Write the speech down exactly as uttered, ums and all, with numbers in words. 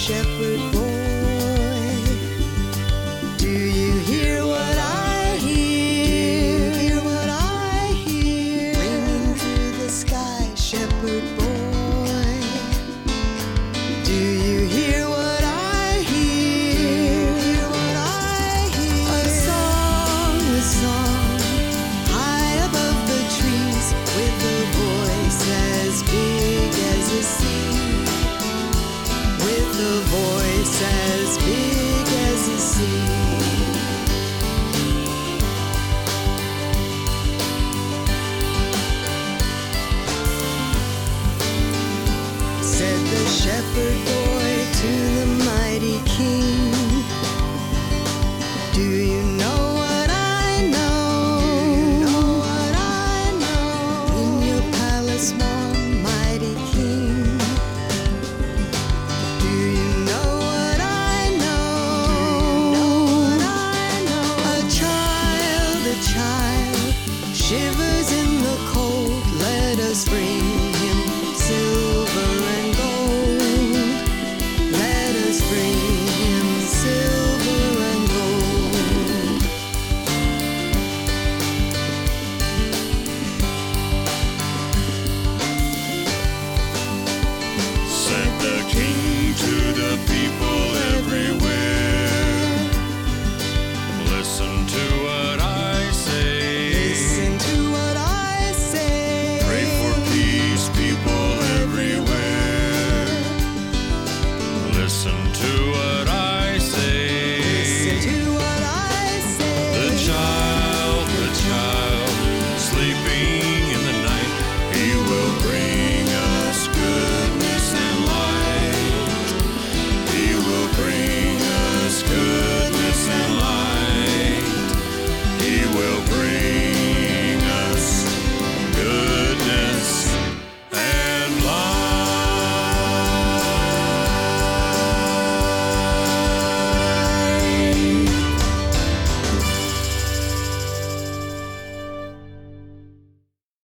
shepherd boy. Do you hear what I hear? Do you hear what I hear? Ringing through the sky, shepherd boy. Do you hear what I hear? Do you hear what I hear? A song, a song, high above the trees, with a voice as big as a sea. With a voice as big as a sea. Said the shepherd boy to the mighty king, do you know what I know? Do you know what I know? In your palace, one mighty king. Do you know what I know? Do you know what I know? A child, a child, shivers in the cold. Let us bring him silver and gold. Let us bring him silver and gold. Said the king to the people everywhere, listen to what I say. Listen to what I say. Pray for peace, people everywhere. Listen to what